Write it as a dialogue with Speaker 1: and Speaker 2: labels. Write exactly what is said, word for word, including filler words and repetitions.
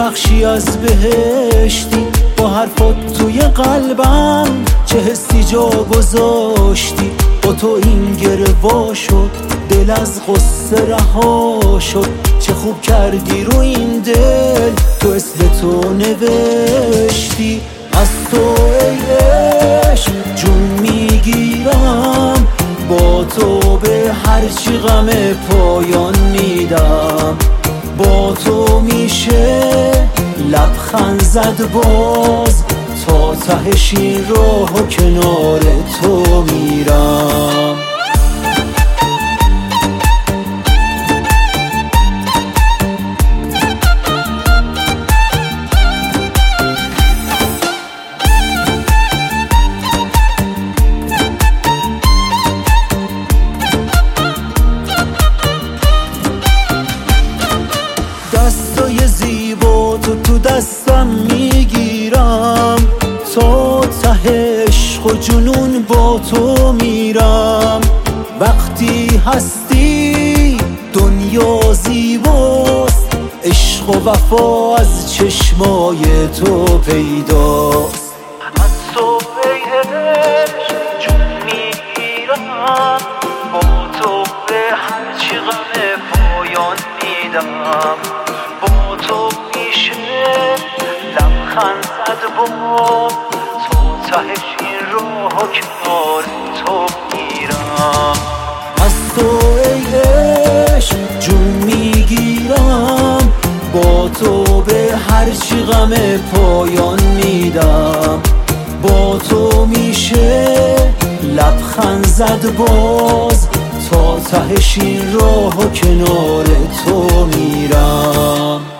Speaker 1: بخشی از بهشتی، با حرفات توی قلبم چه حسی جا گذاشتی. با تو این گره وا شد، دل از غصه رها شد. چه خوب کردی رو این دل، تو اسم تو نوشتی. از تو ای عشق جون میگیرم، با تو به هرچی غم پایان میدم. با تو میشه لبخند زد باز، تا تهش این راه و کنار تو میرم. دستای زیبا تو تو دستم میگیرم، تا ته عشق و جنون با تو میرم. وقتی هستی دنیا زیباست، عشق و وفا از چشمای تو پیداست. از تو ای عشق جون میگیرم، با تو به هرچی غم پایان میدم. با تو میشه لبخند زد با، تا تهش این راه و کنار تو میرم. از تو ای عشق جون میگیرم، با تو به هرچی غم پایان میدم. با تو میشه لبخند زد باز، تا تهش این راه و کنار تو میرم.